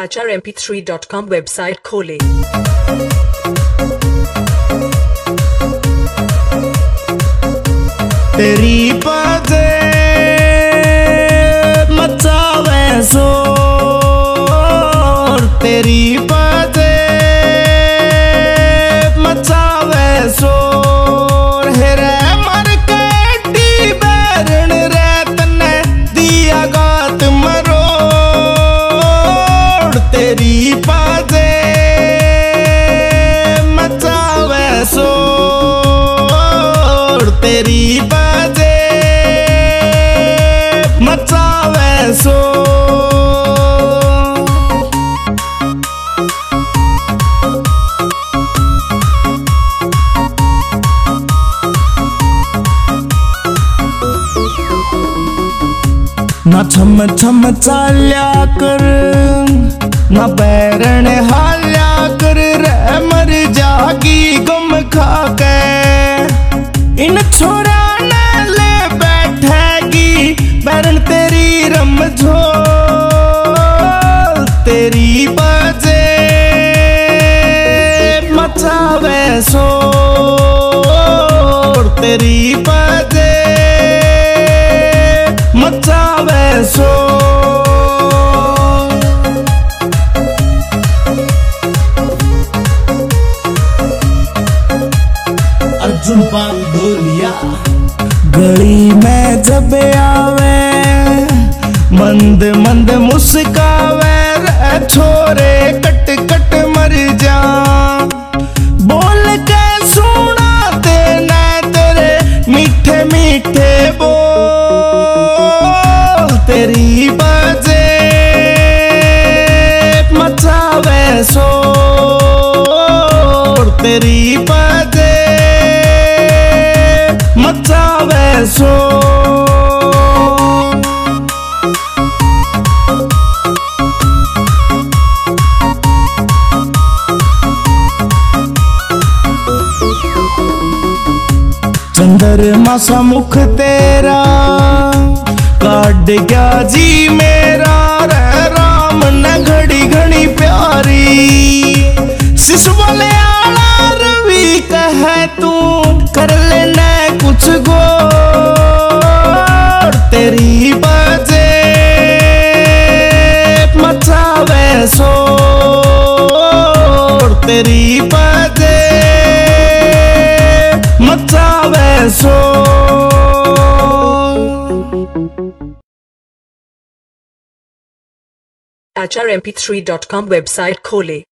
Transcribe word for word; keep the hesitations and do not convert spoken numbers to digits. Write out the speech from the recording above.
H R M P three dot com website खोलें। तेरी बाजे मचावे शोर, तेरी बाजे मचावे शोर, हेरे मर केटी बैरण रे तने दिया गात मरोड़। तेरी बाजे मचावे शोर, तेरी बाजे मचावे शोर। ना छम छम चाल्या कर, ना बैरण हाल्या कर रे मर जागी गम खाके। इन छोरा ने ले बैठेगी बैरण तेरी रमझोल। तेरी बाजे मचावे शोर, तेरी बाजे मचावे शोर। अर्जुन पांडुलिया गली में जब आवे, मंद मंद मुस्कावे रे छोरे कट कट मर जा। बोल के सुना देना तेरे मीठे मीठे बोल। तेरी बाजे मचावे शोर, तेरी बाजे मचावे शोर। चंद्रमा सा मुख तेरा काट गया जी मेरा रे राम ने घड़ी घड़ी प्यारी। शिश बोले आला रवि कहे तू कर लेना कुछ गोर। तेरी बाजे मचावे शोर, तेरी बाजे मचावे शोर। H R M P three dot com website खोलें।